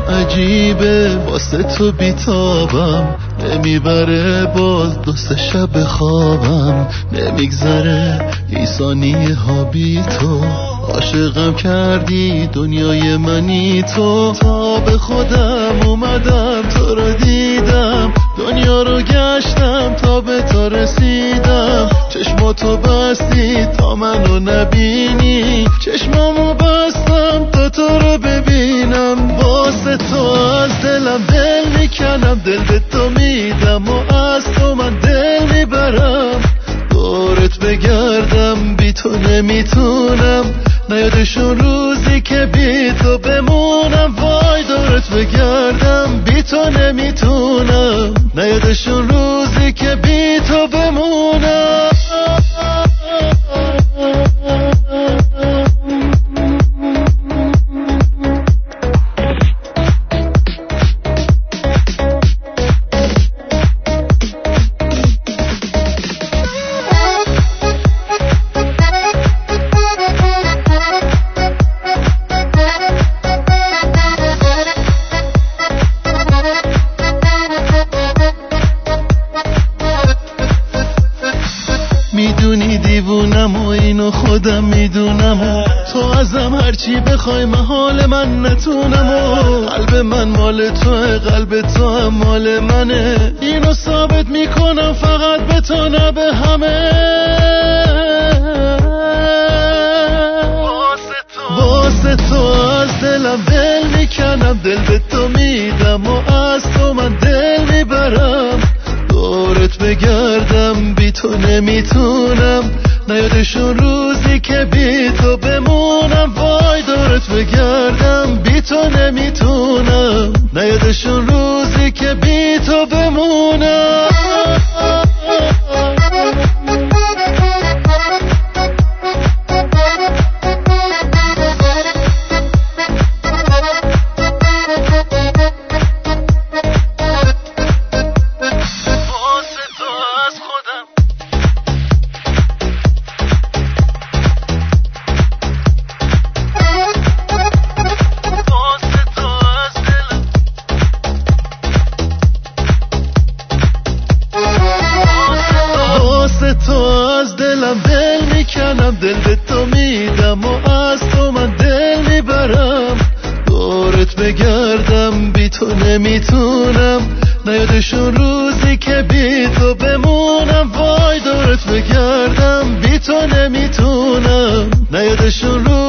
عجیبه واسه تو بیتابم، نمیبره باز دوست شب خوابم، نمیگذره ای ثانیه ها بی تو، عاشقم کردی دنیای منی تو. تا به خودم اومدم تو رو دیدم، دنیا رو گشتم تا به تو رسیدم، چشماتو بستی تا منو نبینی، چشمامو بستم تا تو رو ببینم. واسه تو از دلم دل میکنم، دل به تو میدم و از تو من دل میبرم، دورت بگردم بی تو نمیتونم، نیادشون روزی که بی تو بمونم. وای دورت بگردم بی تو نمیتونم، نیادشون روزی که بی تو بمونم. میدونی دیوونم و اینو خودم میدونم و تو ازم هرچی بخوای محال من نتونم و قلب من مال توه، قلب تو هم مال منه، اینو ثابت میکنم فقط به تو نه به همه. واسه تو از دلم دل میکنم، دل به تو میدم و از تو من دل میبرم، دورت بگردم بی تو نمیتونم، نیادشون روزی که بی تو بمونم. وای دورت بگردم بی تو نمیتونم، نیادشون روزی که بی تو بمونم. تو از دلم دل میکنم، دل به تو میدم و از تو من دل میبرم، دورت بگردم بی تو نمیتونم، نیادشون روزی که بی تو بمونم. وای دورت بگردم بی تو نمیتونم، نیادشون روزی